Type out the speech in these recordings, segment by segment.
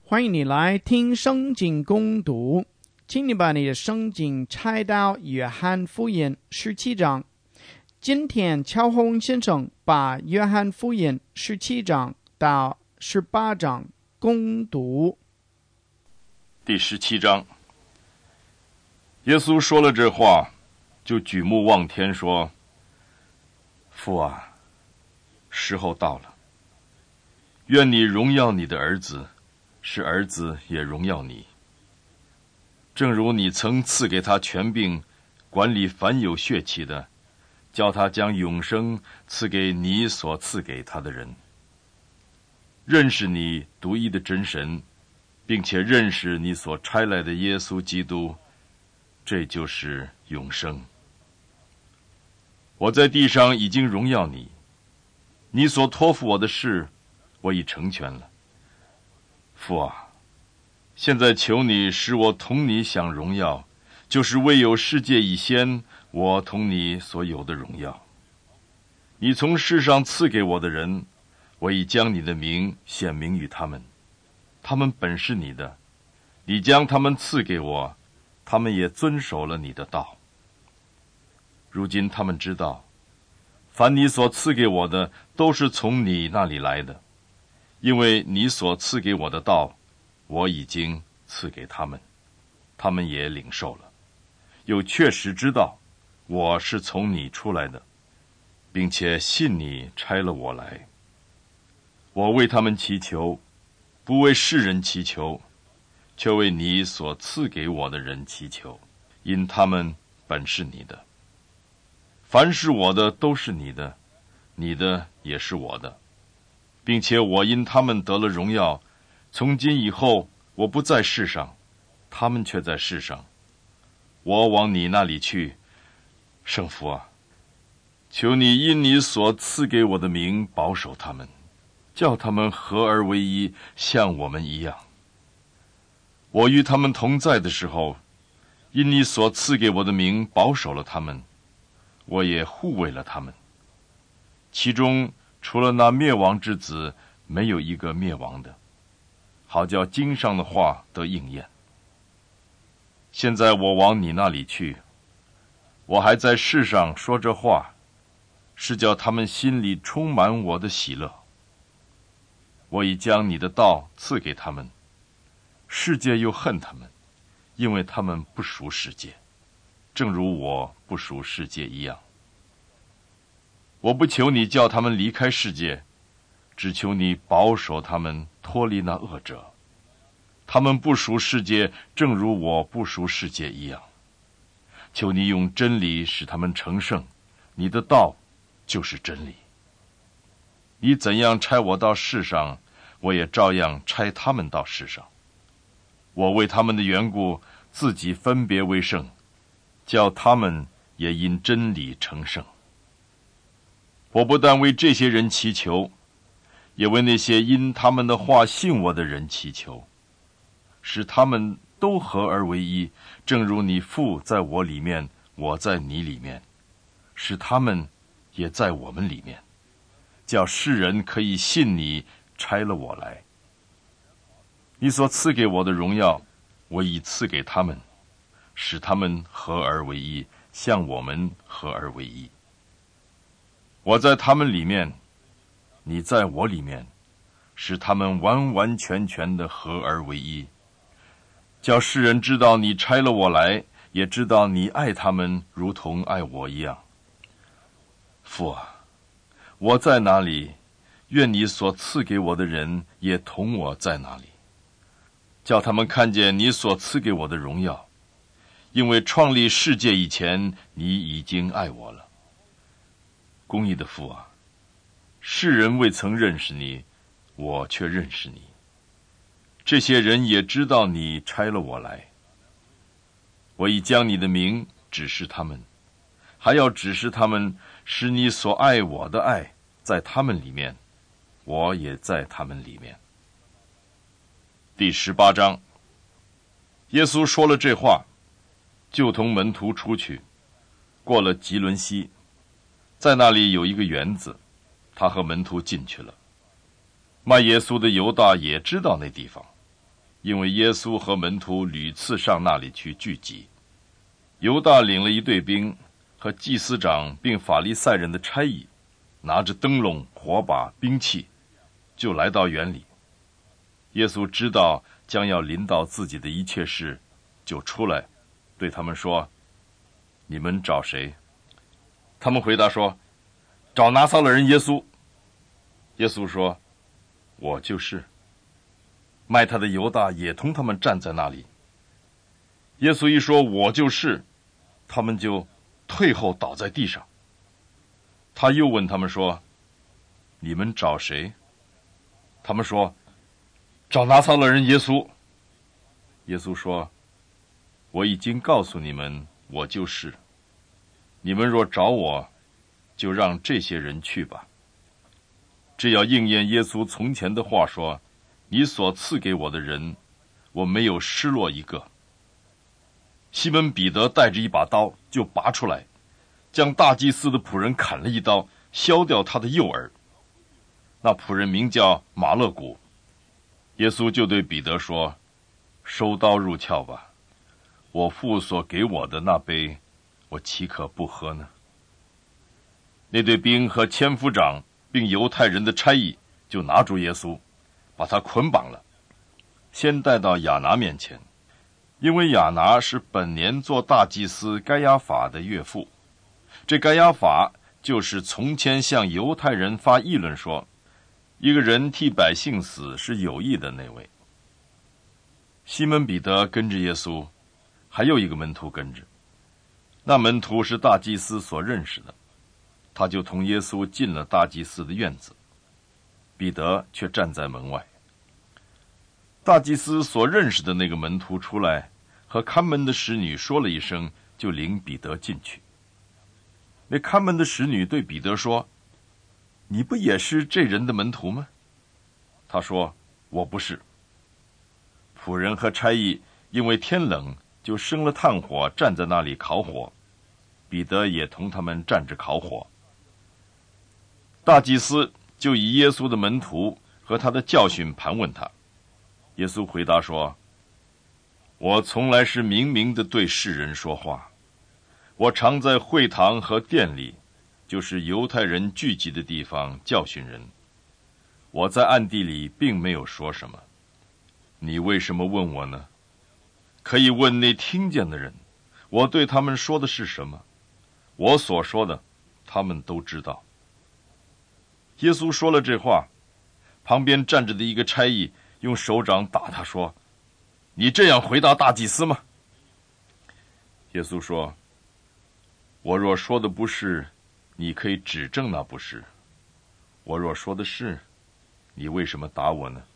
欢迎你来听圣经攻读，请你把你的圣经拆到约翰福音17章。今天乔宏先生把约翰福音17章到18章攻读。 第17章，耶稣说了这话，就举目望天说：父啊，时候到了，愿你荣耀你的儿子，使儿子也荣耀你，正如你曾赐给他权柄，管理凡有血气的，叫他将永生赐给你所赐给他的人。认识你独一的真神，并且认识你所差来的耶稣基督，这就是永生。我在地上已经荣耀你，你所托付我的事，我已成全了。父啊，现在求你使我同你享荣耀，就是未有世界以先，我同你所有的荣耀。你从世上赐给我的人，我已将你的名显明于他们，他们本是你的，你将他们赐给我，他们也遵守了你的道。如今他们知道，凡你所赐给我的，都是从你那里来的，因为你所赐给我的道，我已经赐给他们，他们也领受了，又确实知道我是从你出来的，并且信你差了我来。我为他们祈求，不为世人祈求，却为你所赐给我的人祈求，因他们本是你的。凡是我的都是你的，你的也是我的，并且我因他们得了荣耀。从今以后，我不在世上，他们却在世上。我往你那里去，圣父啊，求你因你所赐给我的名保守他们，叫他们合而为一，像我们一样。我与他们同在的时候，因你所赐给我的名保守了他们，我也护卫了他们。其中除了那灭亡之子，没有一个灭亡的，好叫经上的话得应验。现在我往你那里去，我还在世上说这话，是叫他们心里充满我的喜乐。我已将你的道赐给他们，世界又恨他们，因为他们不属世界，正如我不属世界一样。我不求你叫他们离开世界，只求你保守他们脱离那恶者。他们不属世界，正如我不属世界一样。求你用真理使他们成圣，你的道就是真理。你怎样差我到世上，我也照样差他们到世上。我为他们的缘故，自己分别为圣，叫他们也因真理成圣。我不但为这些人祈求，也为那些因他们的话信我的人祈求，使他们都合而为一，正如你父在我里面，我在你里面，使他们也在我们里面，叫世人可以信你差了我来。你所赐给我的荣耀，我已赐给他们，使他们合而为一，像我们合而为一。我在他们里面，你在我里面，使他们完完全全的合而为一，叫世人知道你差了我来，也知道你爱他们如同爱我一样。父啊，我在哪里，愿你所赐给我的人也同我在哪里，叫他们看见你所赐给我的荣耀，因为创立世界以前，你已经爱我了。公义的父啊，世人未曾认识你，我却认识你。这些人也知道你差了我来。我已将你的名指示他们，还要指示他们，使你所爱我的爱在他们里面，我也在他们里面。第18章，耶稣说了这话，就同门徒出去，过了吉伦西，在那里有一个园子，他和门徒进去了。卖耶稣的犹大也知道那地方， 因为耶稣和门徒屡次上那里去聚集。犹大领了一队兵和祭司长并法利赛人的差役，拿着灯笼、火把、兵器，就来到园里。耶稣知道将要临到自己的一切事，就出来对他们说：你们找谁？他们回答说：找拿撒勒人耶稣。耶稣说：我就是。卖他的犹大也同他们站在那里。耶稣一说我就是，他们就退后倒在地上。他又问他们说：你们找谁？他们说：找拿撒勒人耶稣。耶稣说：我已经告诉你们，我就是。你们若找我，就让这些人去吧。这要应验耶稣从前的话说：你所赐给我的人，我没有失落一个。西门彼得带着一把刀就拔出来，将大祭司的仆人砍了一刀，削掉他的右耳。那仆人名叫马勒古。耶稣就对彼得说：收刀入鞘吧，我父所给我的那杯，我岂可不喝呢？那队兵和千夫长并犹太人的差役就拿住耶稣，把他捆绑了，先带到亚拿面前，因为亚拿是本年做大祭司该亚法的岳父。这该亚法就是从前向犹太人发议论说，一个人替百姓死是有益的那位。西门彼得跟着耶稣，还有一个门徒跟着。那门徒是大祭司所认识的，他就同耶稣进了大祭司的院子，彼得却站在门外。大祭司所认识的那个门徒出来，和看门的使女说了一声，就领彼得进去。那看门的使女对彼得说：你不也是这人的门徒吗？他说：我不是。仆人和差役因为天冷，就生了炭火，站在那里烤火。彼得也同他们站着烤火。大祭司就以耶稣的门徒和他的教训盘问他。耶稣回答说：我从来是明明的对世人说话，我常在会堂和殿里，就是犹太人聚集的地方教训人。我在暗地里并没有说什么。你为什么问我呢？可以问那听见的人，我对他们说的是什么？我所说的，他们都知道。耶稣说了这话，旁边站着的一个差役用手掌打他说：你这样回答大祭司吗？耶稣说：我若说的不是，你可以指证那不是；我若说的是，你为什么打我呢？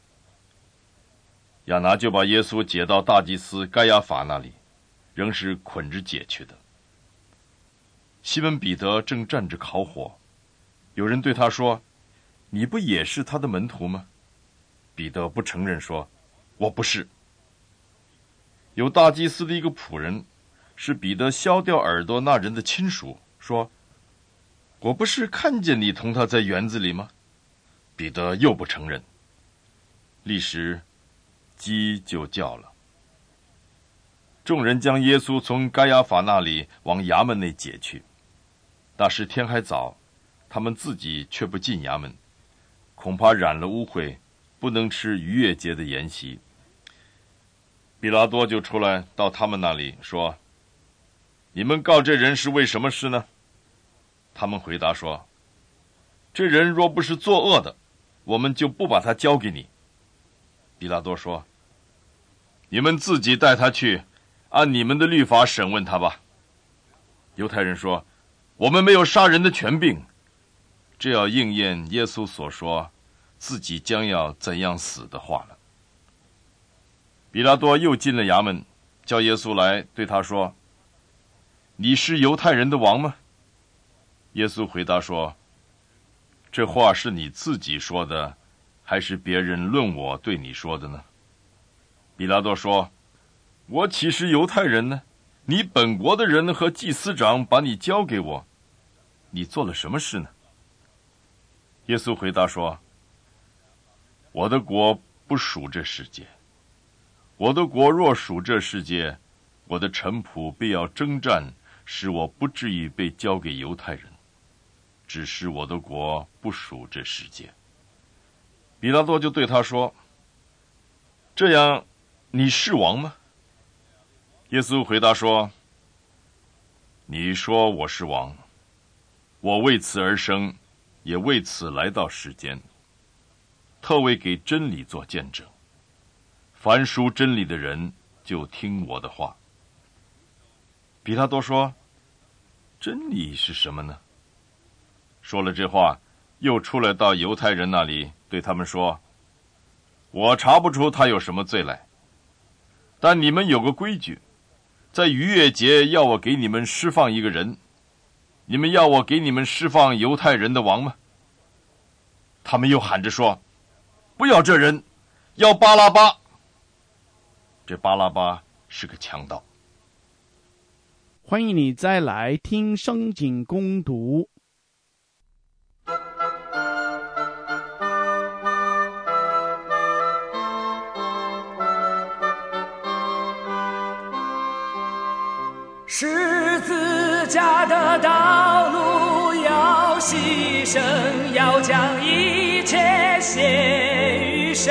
亚拿就把耶稣解到大祭司该亚法那里，仍是捆着解去的。西门彼得正站着烤火，有人对他说：你不也是他的门徒吗？彼得不承认说：我不是。有大祭司的一个仆人，是彼得削掉耳朵那人的亲属，说：我不是看见你同他在园子里吗？彼得又不承认。立时鸡就叫了。众人将耶稣从该亚法那里往衙门内解去。那时天还早，他们自己却不进衙门，恐怕染了污秽，不能吃逾越节的筵席。比拉多就出来到他们那里说：你们告这人是为什么事呢？他们回答说：这人若不是作恶的，我们就不把他交给你。比拉多说：你们自己带他去，按你们的律法审问他吧。犹太人说：我们没有杀人的权柄。这要应验耶稣所说自己将要怎样死的话了。比拉多又进了衙门，叫耶稣来，对他说：你是犹太人的王吗？耶稣回答说：这话是你自己说的，还是别人论我对你说的呢？比拉多说：我岂是犹太人呢？你本国的人和祭司长把你交给我，你做了什么事呢？耶稣回答说：我的国不属这世界。 我的国若属这世界，我的臣仆必要征战，使我不至于被交给犹太人。只是我的国不属这世界。比拉多就对他说：这样，你是王吗？耶稣回答说：你说我是王，我为此而生，也为此来到世间，特为给真理做见证。凡属真理的人，就听我的话。比拉多说：真理是什么呢？说了这话，又出来到犹太人那里，对他们说：我查不出他有什么罪来，但你们有个规矩，在逾越节要我给你们释放一个人，你们要我给你们释放犹太人的王吗？他们又喊着说：不要这人，要巴拉巴。这巴拉巴是个强盗。 欢迎你再来听圣经攻读。 十字架的道路要牺牲，要将一切献于神，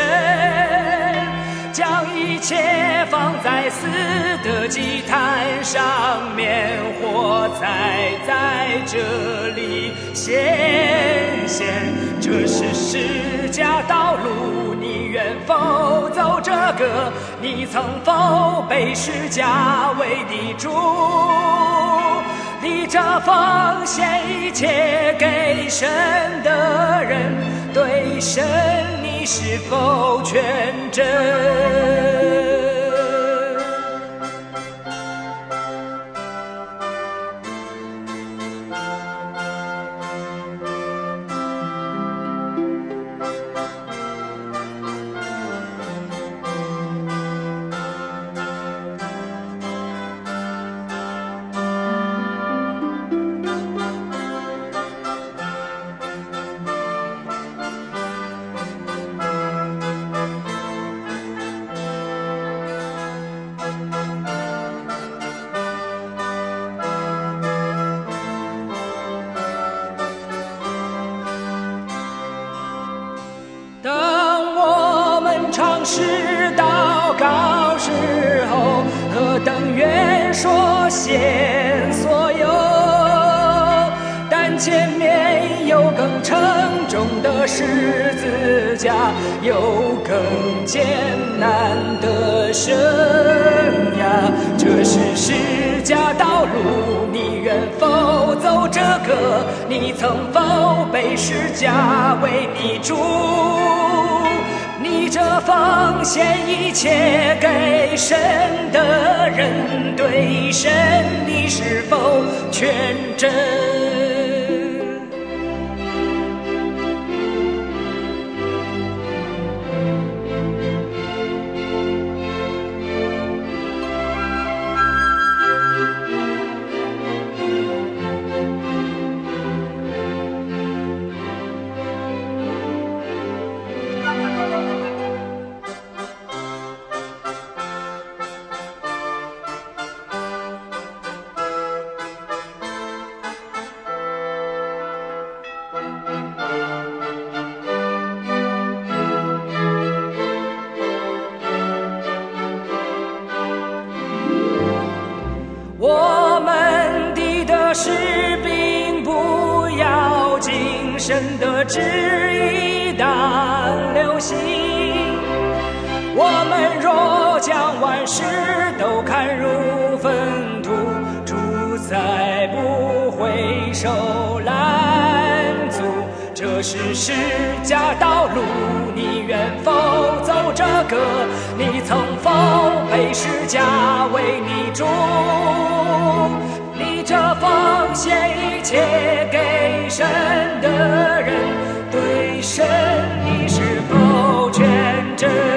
将一切放在死的祭坛上面，火柴在这里显现。这是十架道路，你愿否走这个？你曾否被十架为你主？你这奉献一切给神的人，对神你是否全真？是祷告时候，何等愿说献所有，但前面有更沉重的十字架，有更艰难的生涯。这是十架道路，你愿否走这个？你曾否被十架为你主？你这奉献一切给神的人，对神你是否全真？我们的得失并不要紧，神的旨意当流行。我们若将万事都看入粪土，主再不会受拦阻。这是十架道路，你愿否走这个？你曾否被十架为你主？你这奉献一切给神的人，对神你是否全真？